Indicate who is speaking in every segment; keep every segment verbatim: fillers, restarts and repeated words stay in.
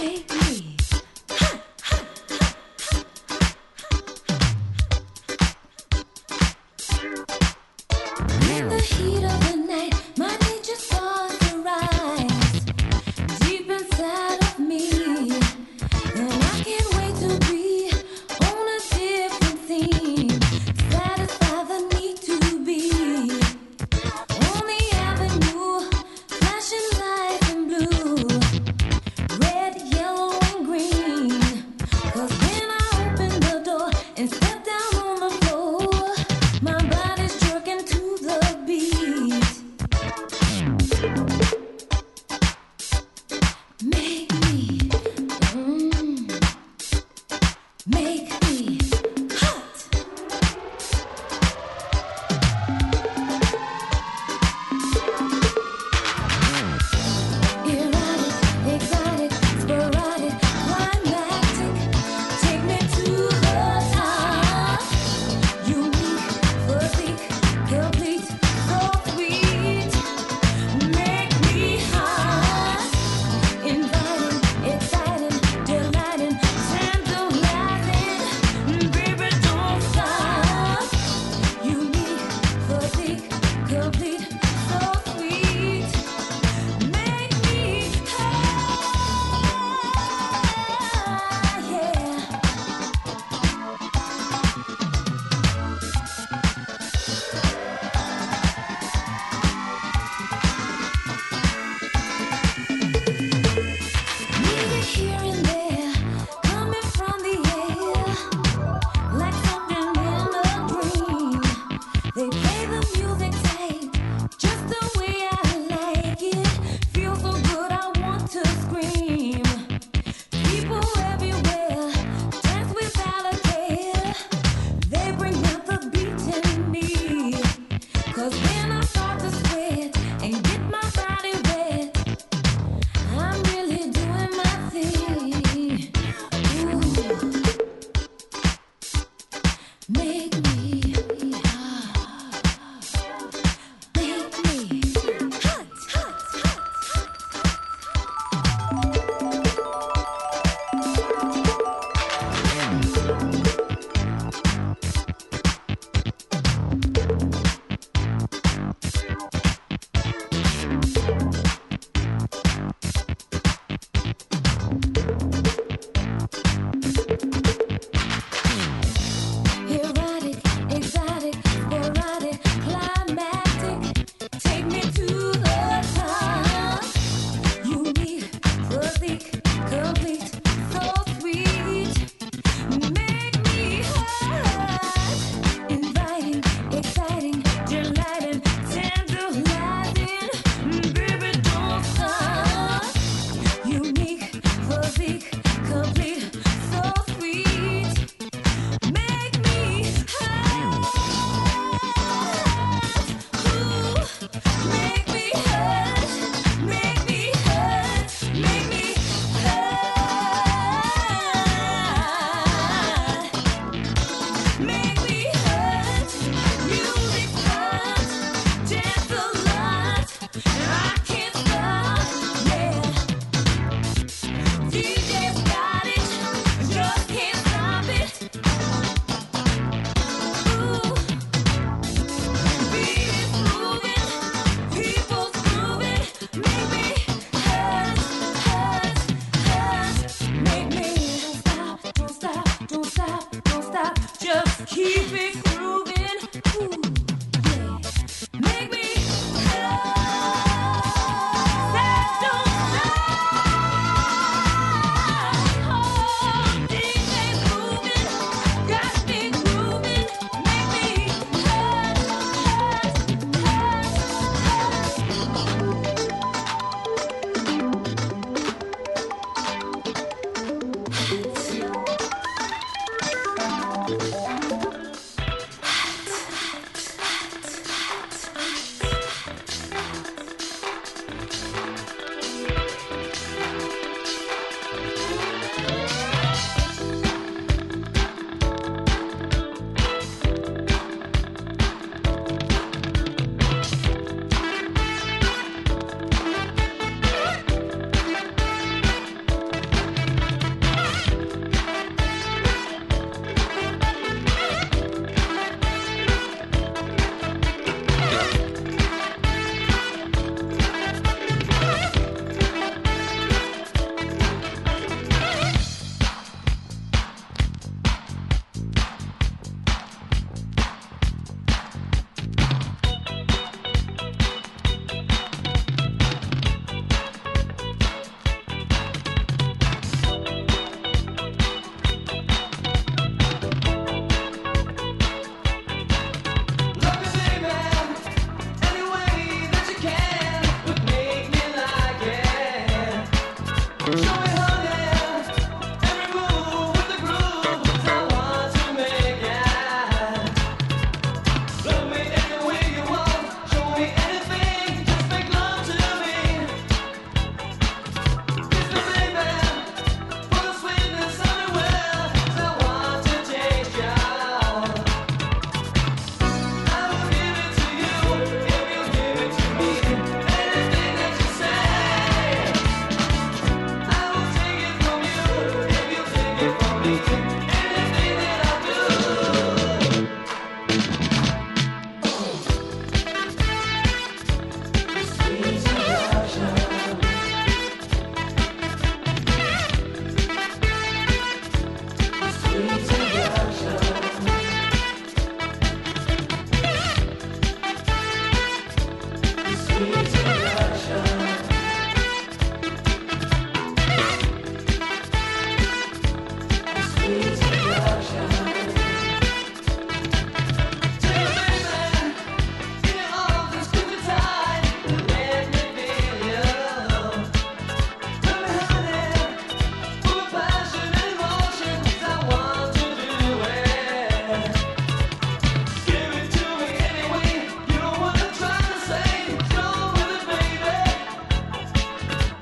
Speaker 1: Red, yellow,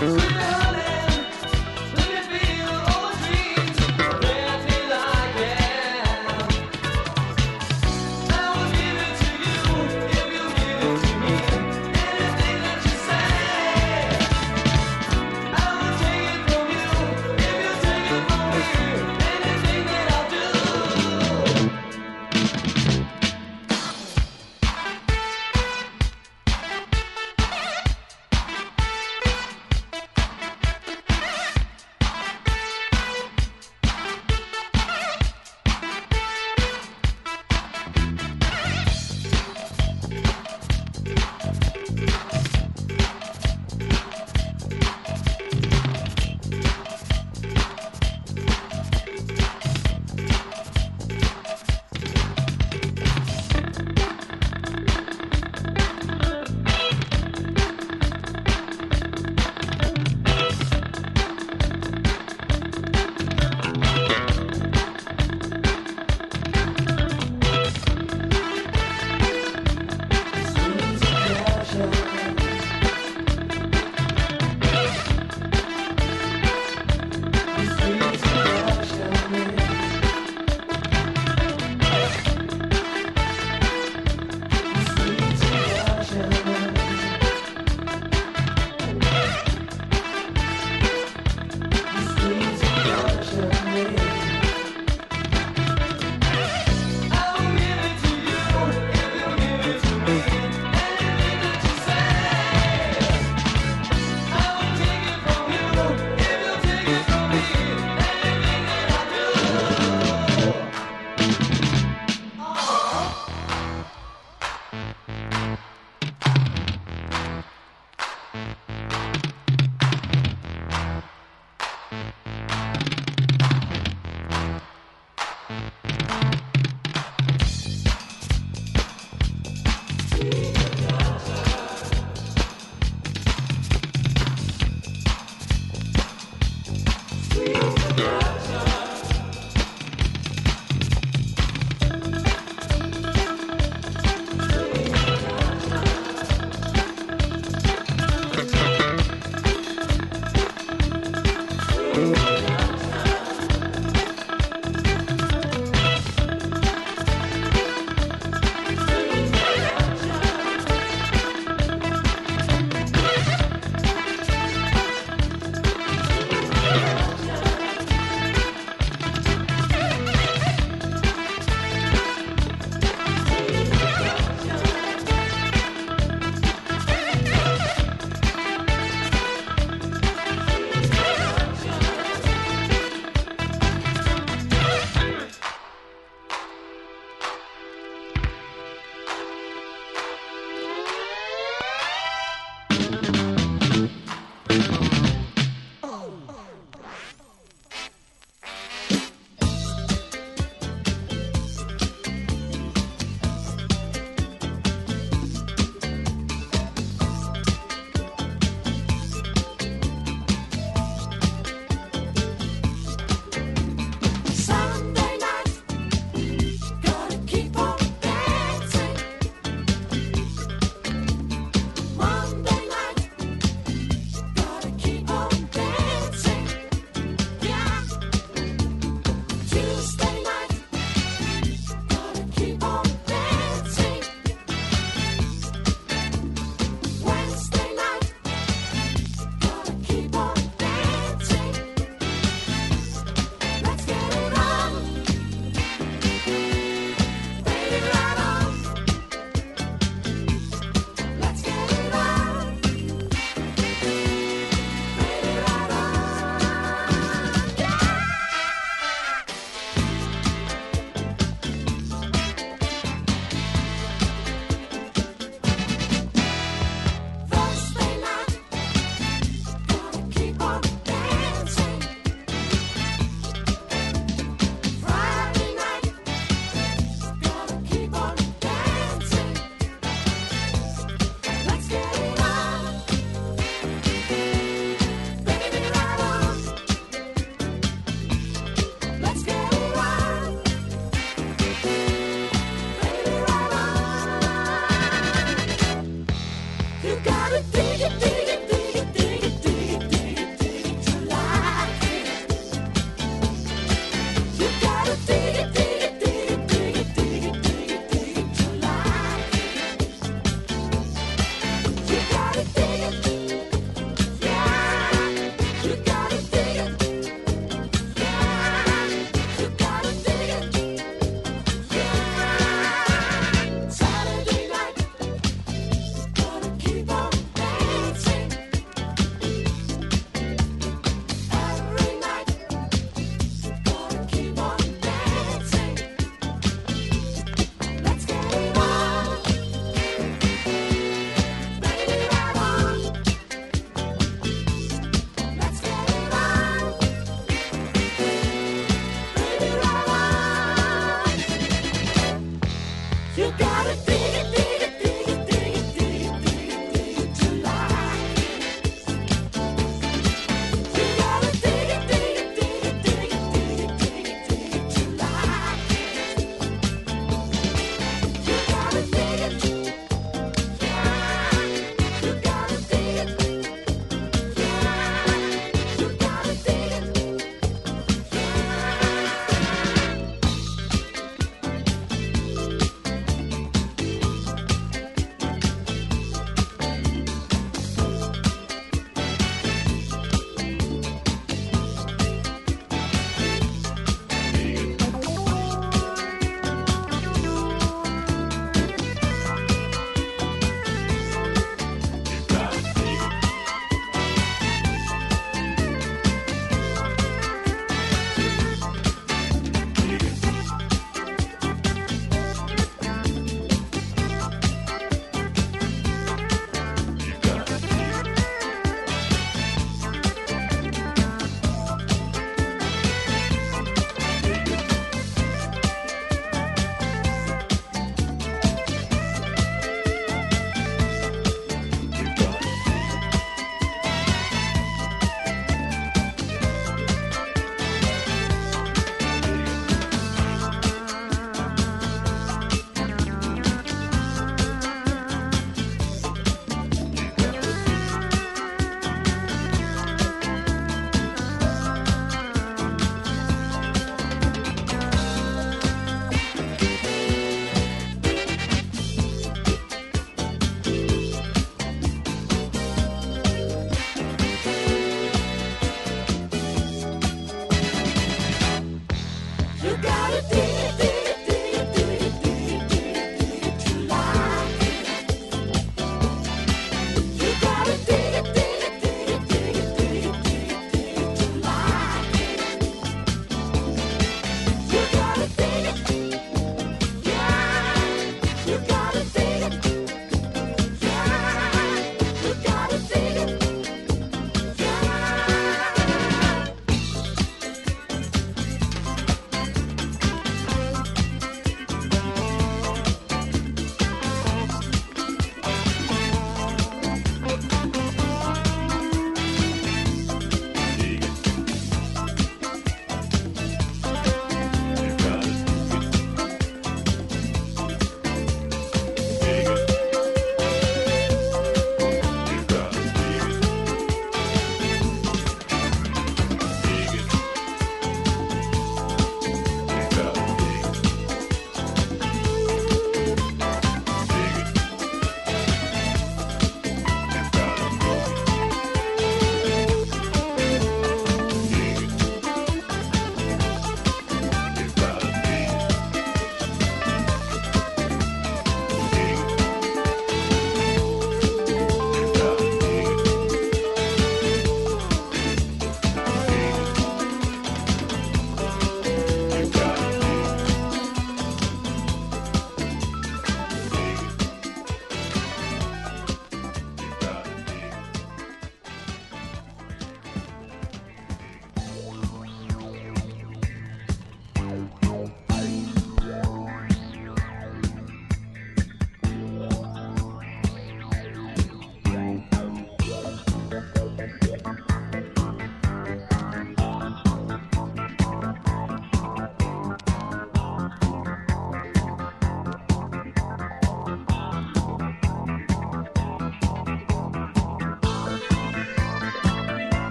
Speaker 1: You gotta dig it, dig it, dig it, dig it, dig it, dig it.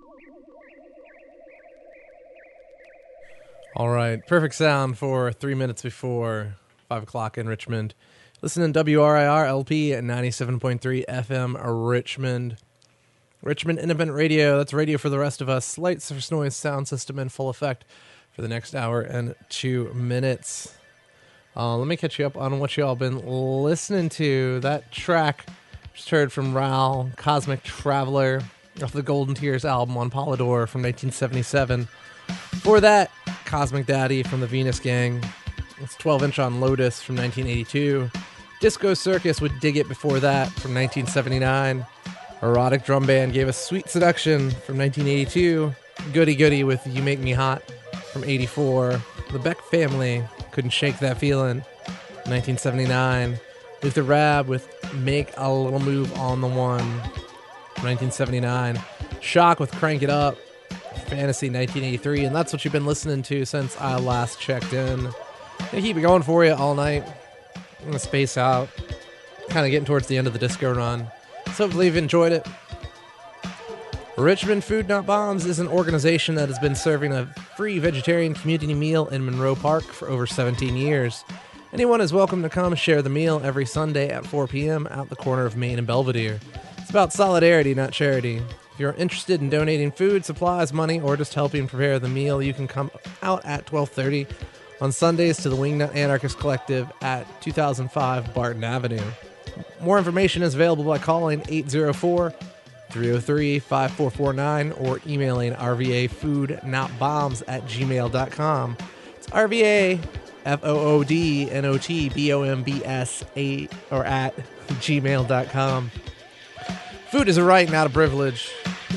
Speaker 1: All right, perfect sound for three minutes before five o'clock in Richmond. Listen to W R I R L P at ninety-seven point three F M Richmond. Richmond Independent Radio, that's radio for the rest of us. Light surface noise sound system in full effect for the next hour and two minutes. Uh, let me catch you up on what you all been listening to. That track just heard from Raoul, Cosmic Traveler, off the Golden Tears album on Polydor from nineteen seventy-seven. For that, Cosmic Daddy from the Venus Gang. It's twelve inch on Lotus from nineteen eighty-two. Disco Circus with Dig It before that from nineteen seventy-nine. Erotic Drum Band gave us Sweet Seduction from nineteen eighty-two. Goody Goody with You Make Me Hot from eighty-four. The Beck Family, Couldn't Shake That Feeling, nineteen seventy-nine. Luther Rab with Make a Little Move on the One, nineteen seventy-nine. Shock with Crank It Up, Fantasy, nineteen eighty-three. And that's what you've been listening to since I last checked in. Gonna keep it going for you all night. I'm gonna space out, kind of getting towards the end of the disco run. So hopefully you've enjoyed it. Richmond Food Not Bombs is an organization that has been serving a free vegetarian community meal in Monroe Park for over seventeen years. Anyone is welcome to come share the meal every Sunday at four p.m. out the corner of Main and Belvedere. It's about solidarity, not charity. If you're interested in donating food, supplies, money, or just helping prepare the meal, you can come out at twelve thirty on Sundays to the Wingnut Anarchist Collective at two thousand five Barton Avenue. More information is available by calling eight oh four, three oh three, five four four nine or emailing r v a food not bombs at gmail dot com. It's R V A F O O D N O T B O M B S eight or at gmail dot com. Food is a right, not a privilege.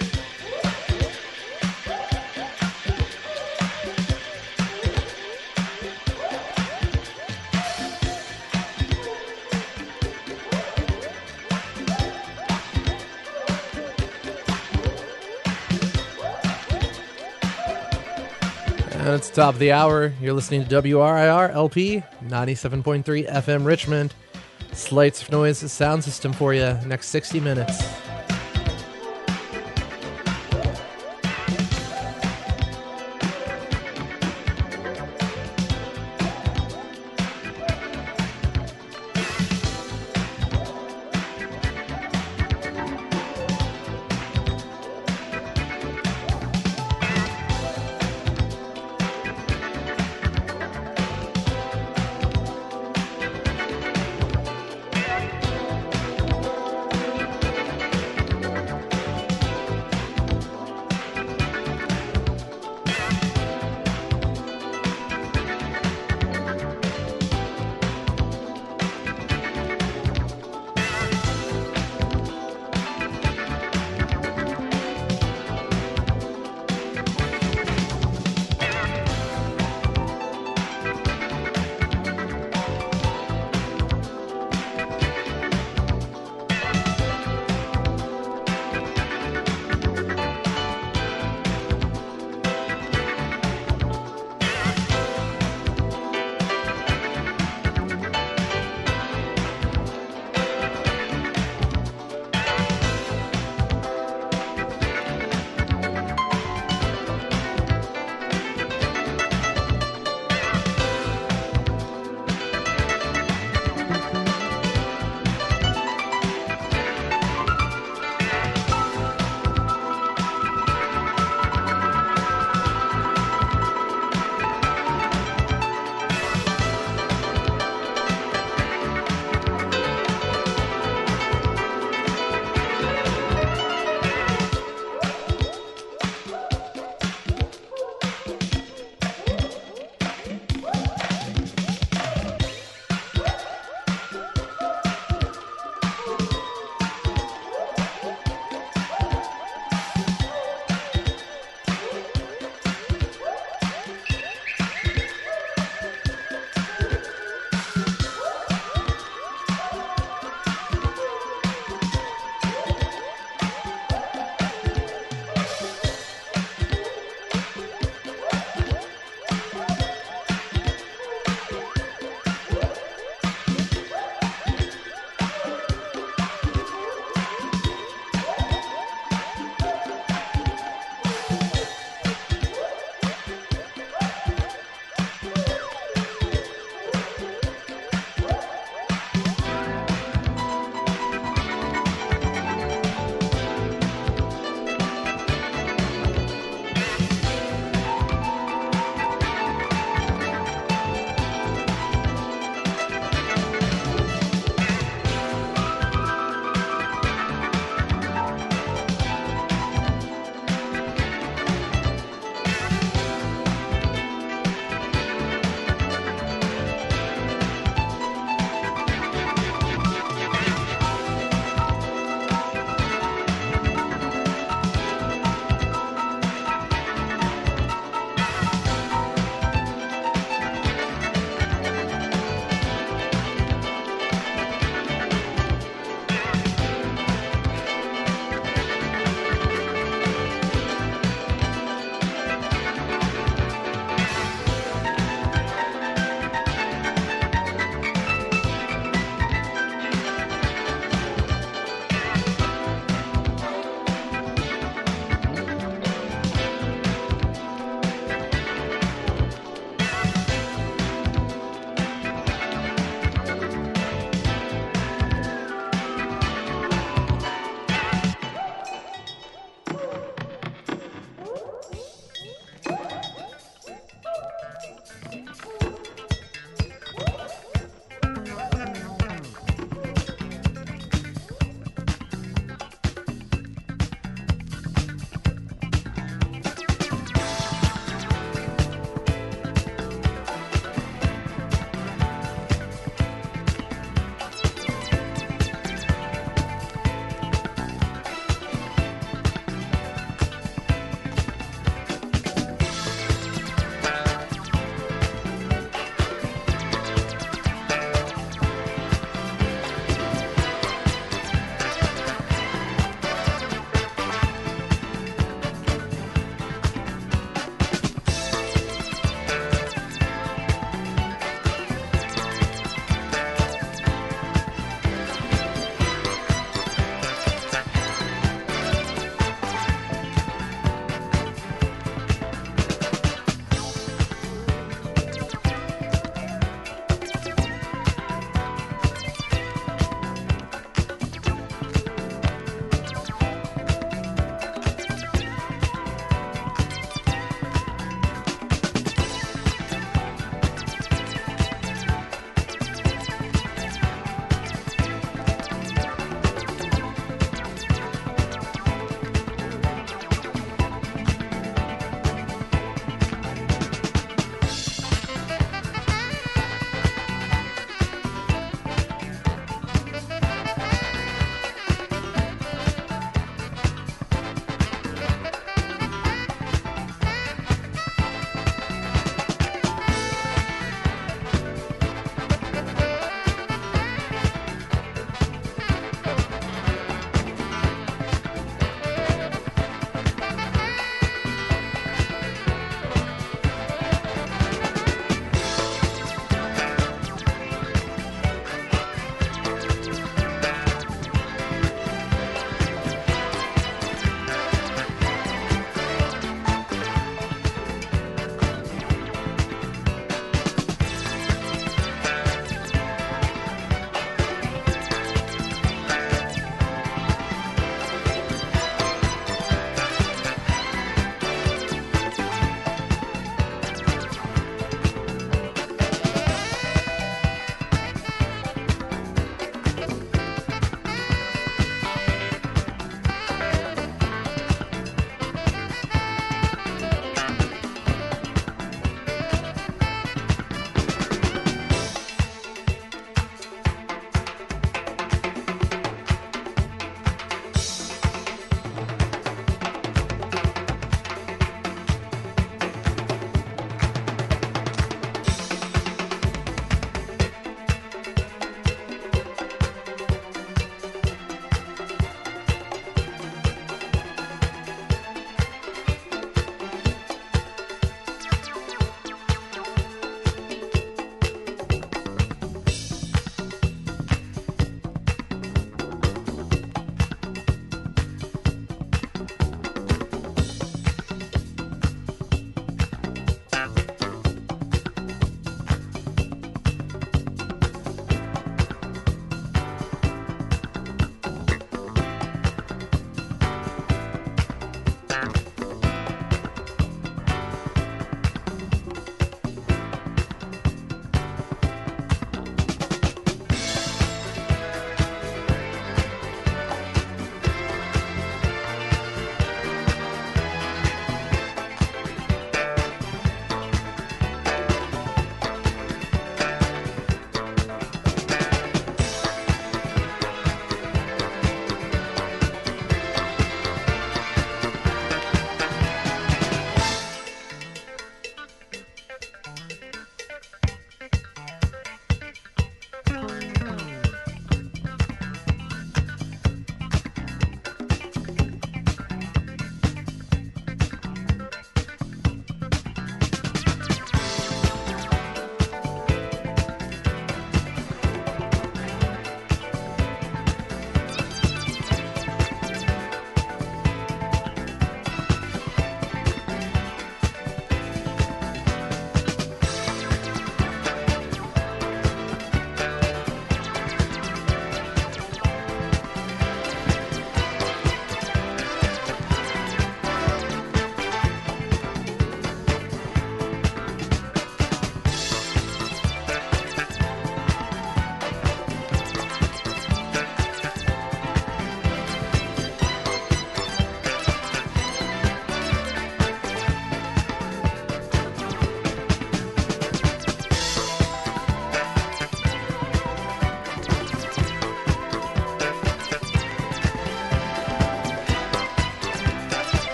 Speaker 1: And it's the top of the hour. You're listening to W R I R L P, ninety-seven point three F M Richmond. Slights noise sound system for you next sixty minutes.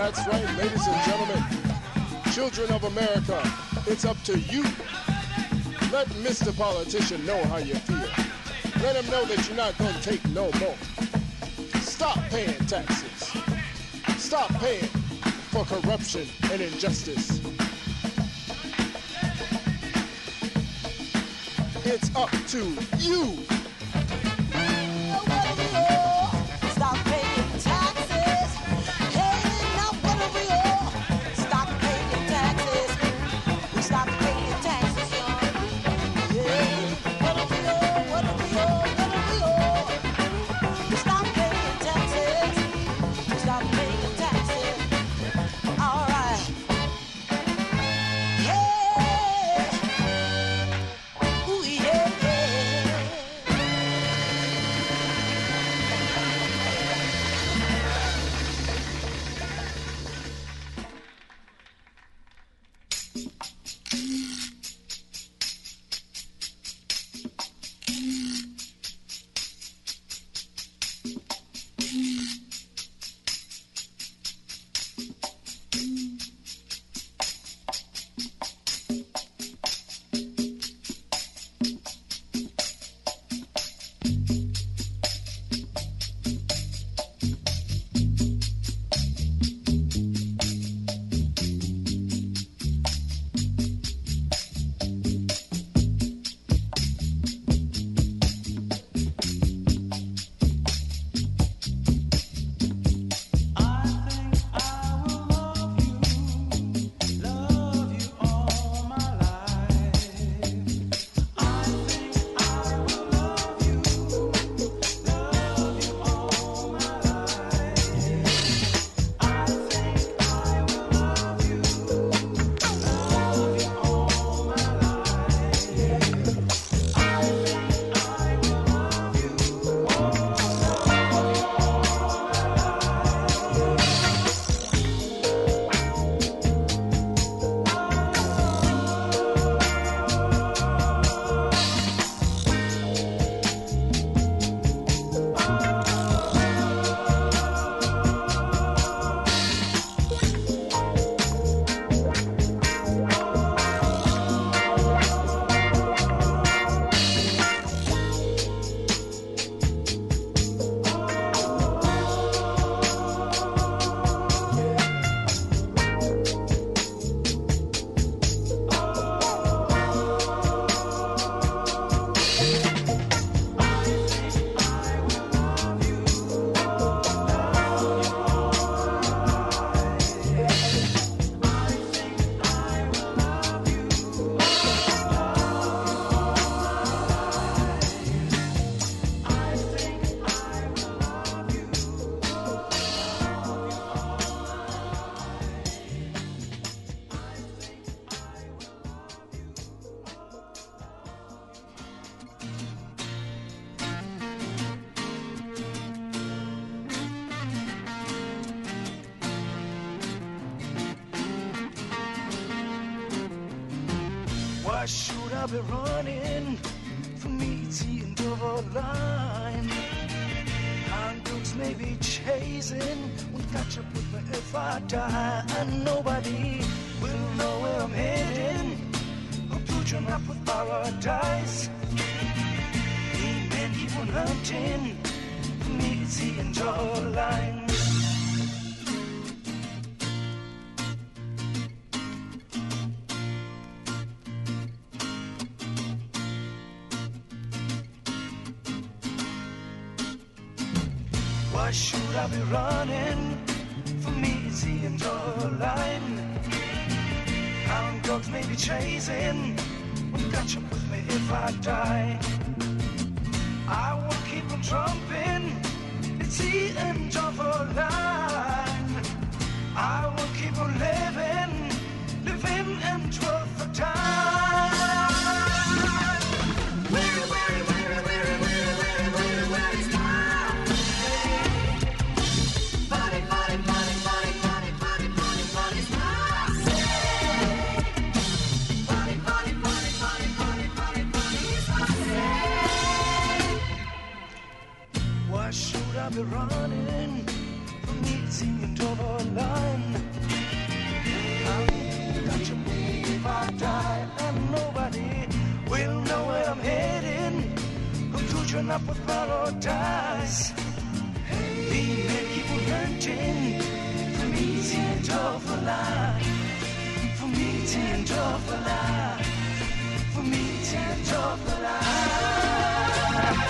Speaker 2: That's right, ladies and gentlemen, children of America, it's up to you. Let Mister Politician know how you feel. Let him know that you're not going to take no more. Stop paying taxes. Stop paying for corruption and injustice. It's up to you.
Speaker 3: Stop paying taxes. Hey, now what are we all? Stop paying taxes. Stop paying taxes, y'all. Yeah, what are we all? What are we all? What are we all? Stop paying taxes. Stop paying taxes. All right. Yeah. Ooh, yeah, yeah.
Speaker 4: Why should I be running from E T and double line? Hound dogs may be chasing, will catch up with me if I die. And nobody will know where I'm heading, or put your map with paradise. Amen, keep on hunting from E T and double line. Why should I be running from easy and your line? Hound dogs may be chasing, will catch up with me if I die. I will keep on trumping, it's the end of a line. I will keep on living, living and worth the time. Weary, weary, weary, weary, weary, weary, weary, weary, it's time. Body, body, body, body, body, body, body, body, it's time. Body, body, body, body, body, body, body, it's time. Why should I be running from meeting and over line? filling up with borrowed ties. Being made people hurting from easy and awful life. From easy and awful life. From easy and awful life.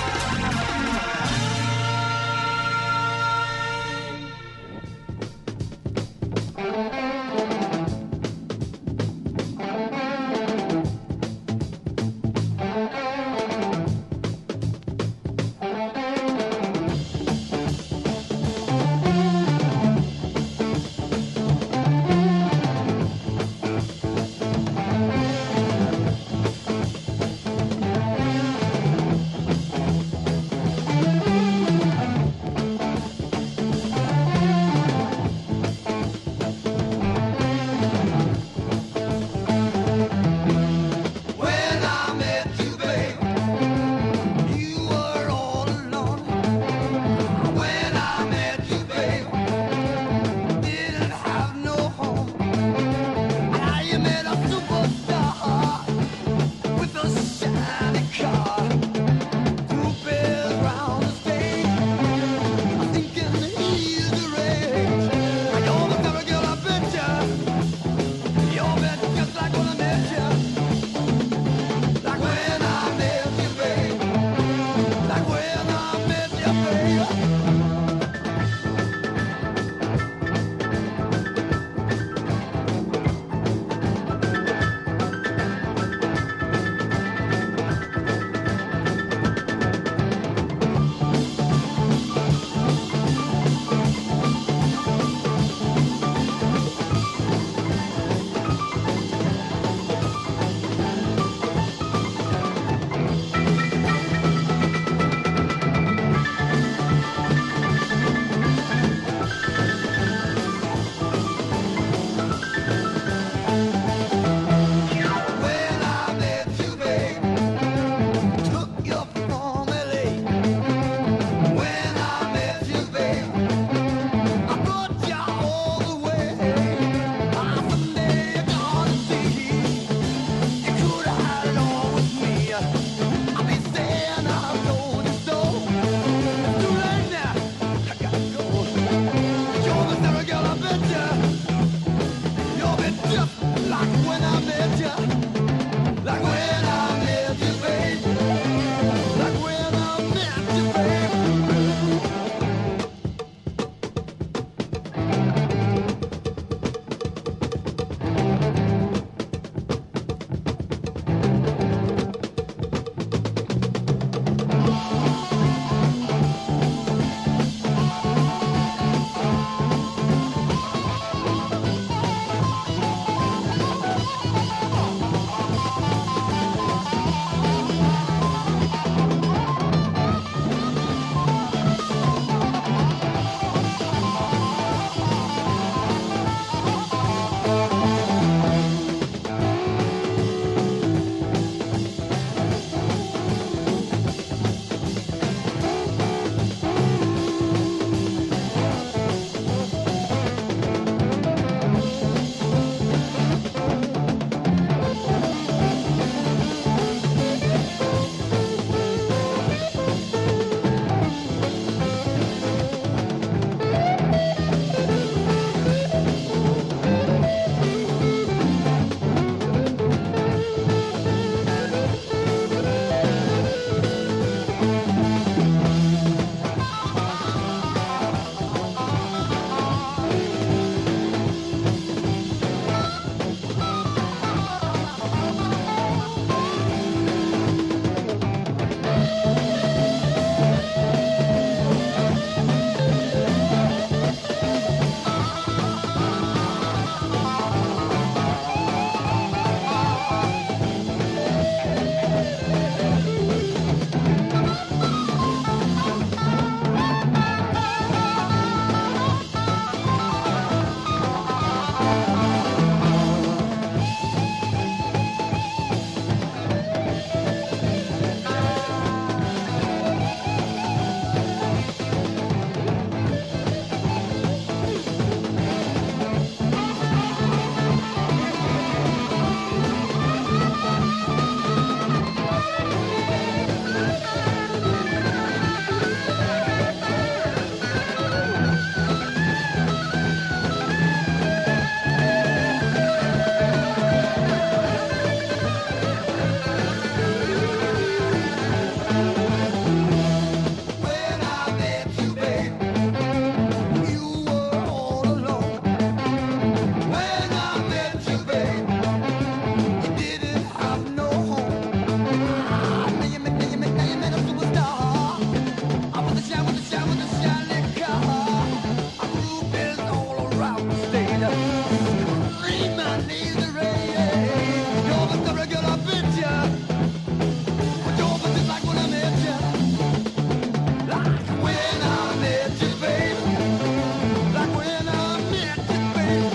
Speaker 4: state. Read my lazy ray. You're just a regular picture. But you're just like when I met you. Like when I met you, baby. Like when I met you, baby.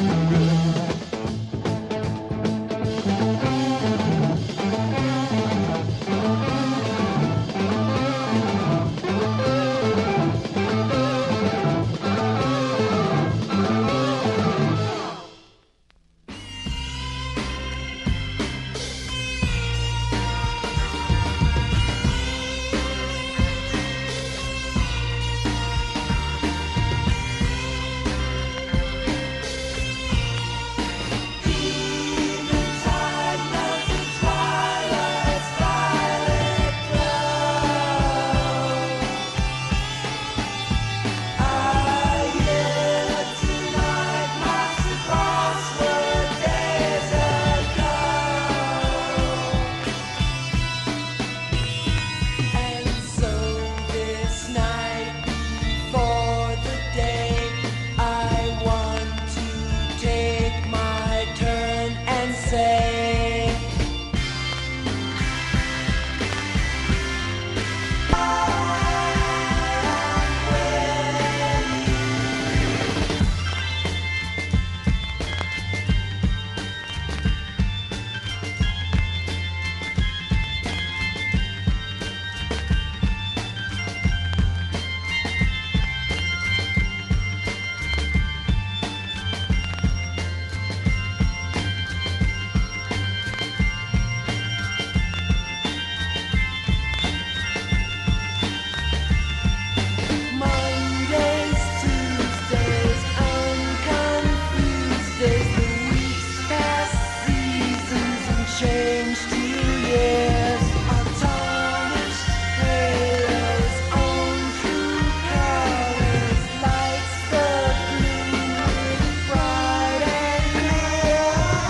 Speaker 3: And so this night before the day, I want to take my turn and say, Mondays, Tuesdays, unconfused days, the weeks past seasons and change to years. Our tarnished halos on true colors, lights the blue with bright and clear.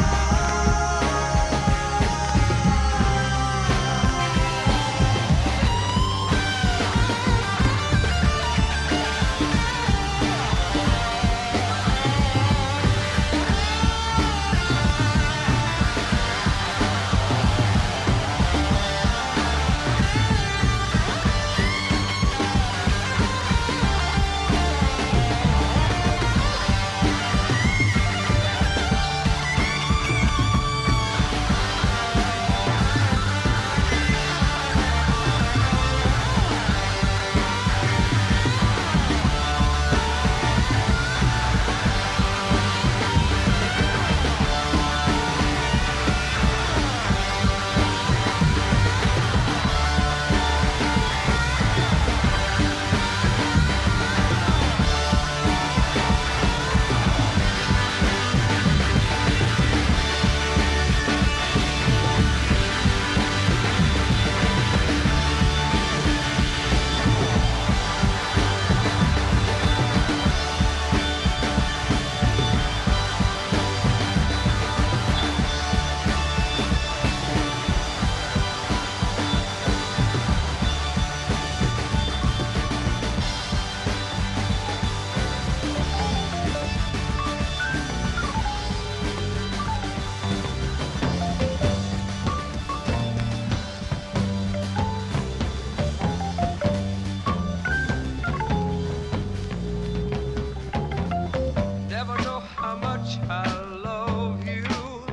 Speaker 4: Never know how much I love you.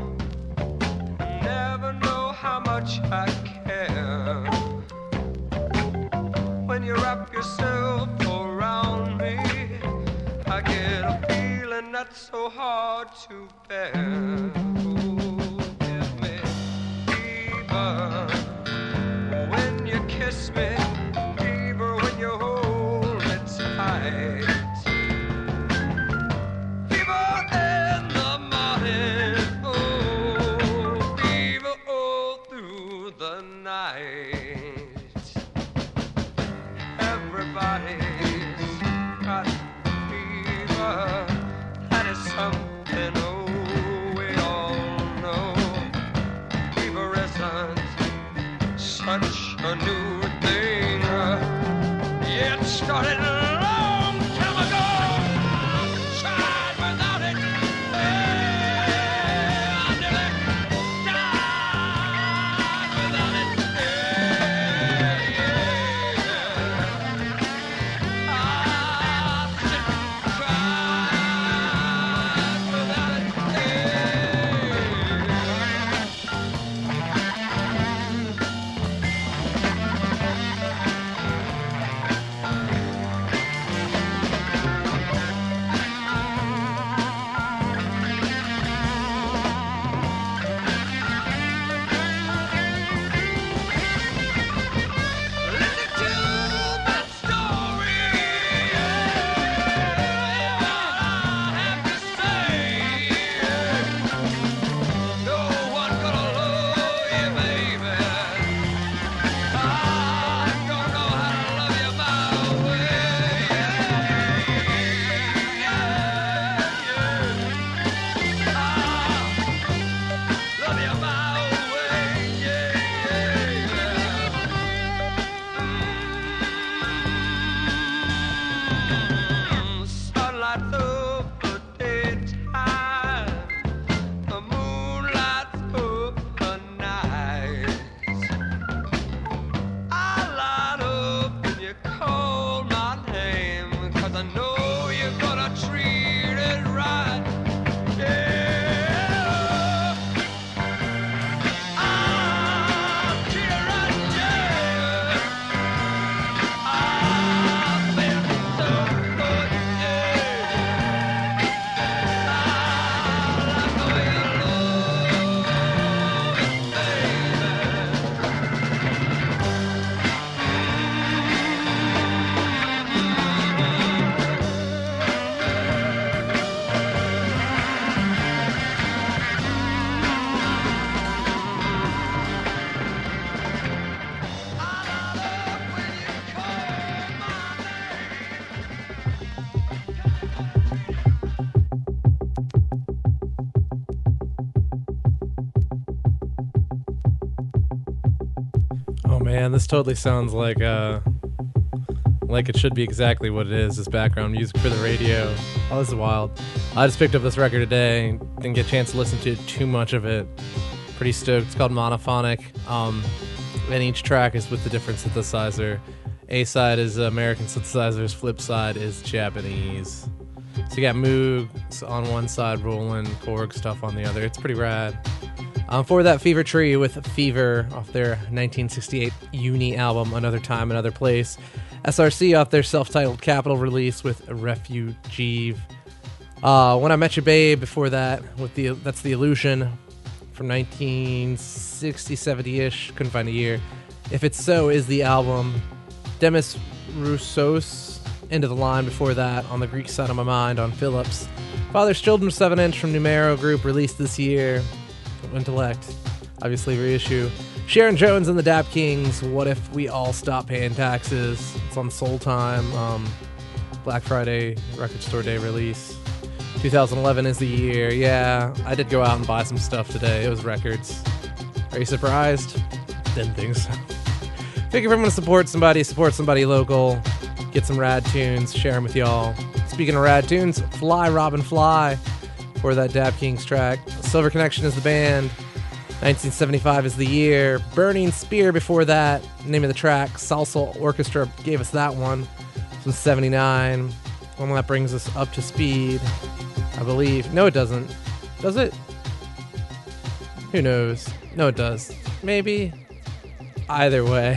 Speaker 4: Never know how much I care. When you wrap yourself around me, I get a feeling that's so hard to bear. Oh, give me fever when you kiss me, fever when you hold me tight. Fever in the morning, oh, fever all through the night. Everybody's got fever, that is something, oh, we all
Speaker 1: Oh man, this totally sounds like uh like it should be exactly what it is, this background music for the radio. Oh, this is wild. I just picked up this record today, didn't get a chance to listen to too much of it. Pretty stoked. It's called Monophonic. Um, and each track is with a different synthesizer. A side is American synthesizers, flip side is Japanese. So you got Moogs on one side, rolling Korg stuff on the other. It's pretty rad. Um, for that, Fever Tree with Fever off their nineteen sixty-eight Uni album, Another Time, Another Place. S R C off their self-titled Capital release with Refugee. Uh, When I Met You Babe before that, with the that's The Illusion from nineteen sixty, seventy-ish. Couldn't find a year. If It's So is the album. Demis Roussos, End of the Line before that, On the Greek Side of My Mind on Philips. Father's Children seven inch from Numero Group, released this year. Intellect, obviously reissue. Sharon Jones and the Dap Kings, What If We All Stop Paying Taxes? It's on Soul Time, um, Black Friday Record Store Day release. twenty eleven is the year. Yeah, I did go out and buy some stuff today. It was records. Are you surprised? Didn't think so. Figure if I'm going to support somebody, support somebody local, get some rad tunes, share them with y'all. Speaking of rad tunes, Fly Robin Fly for that Dap Kings track. Silver Connection is the band. nineteen seventy-five is the year. Burning Spear before that. Name of the track. Salsa Orchestra gave us that one. From seventy-nine. One that brings us up to speed, I believe. No, it doesn't. Does it? Who knows? No, it does. Maybe. Either way.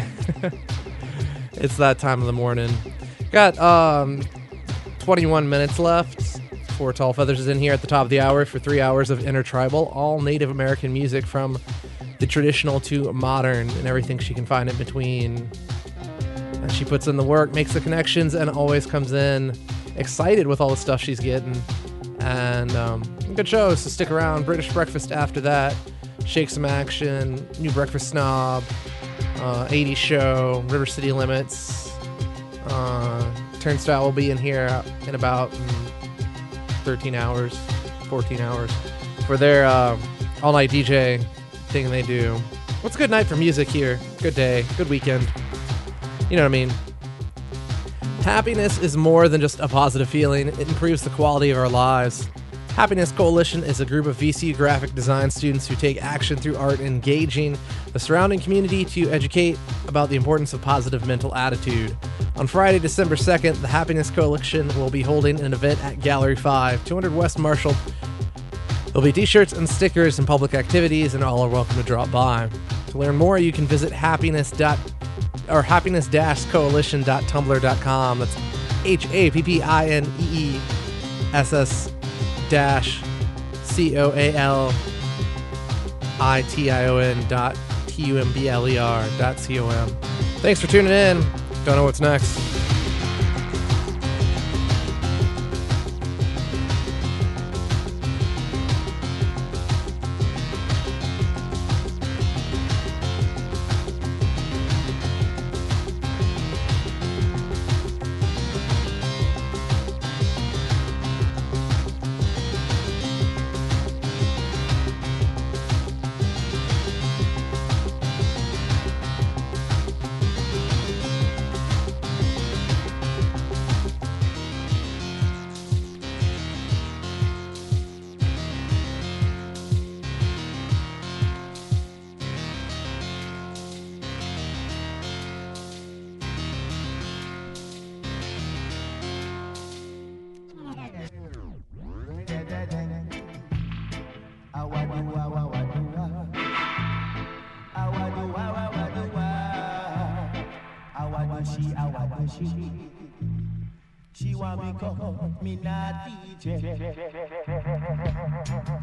Speaker 1: It's that time of the morning. Got um, twenty-one minutes left. Four Tall Feathers is in here at the top of the hour for three hours of intertribal, all Native American music from the traditional to modern and everything she can find in between. And she puts in the work, makes the connections, and always comes in excited with all the stuff she's getting. And um, good shows, so stick around. British Breakfast after that. Shake Some Action, New Breakfast Snob, uh, eighties Show, River City Limits. Uh, Turnstile will be in here in about mm, thirteen hours, fourteen hours for their uh, all-night D J thing they do. What's a good night for music here? Good day, good weekend. You know what I mean? Happiness is more than just a positive feeling. It improves the quality of our lives. Happiness Coalition is a group of V C U graphic design students who take action through art, engaging the surrounding community to educate about the importance of positive mental attitude. On Friday, December second, the Happiness Coalition will be holding an event at Gallery five, two hundred West Marshall. There'll be t-shirts and stickers and public activities, and all are welcome to drop by. To learn more, you can visit happiness. or happiness dash coalition dot tumblr dot com. That's H A P P I N E E S S dash C O A L I T I O N dot T U M B L E R dot C O M. Thanks for tuning in. Don't know what's next.
Speaker 5: She want me come, me not D J.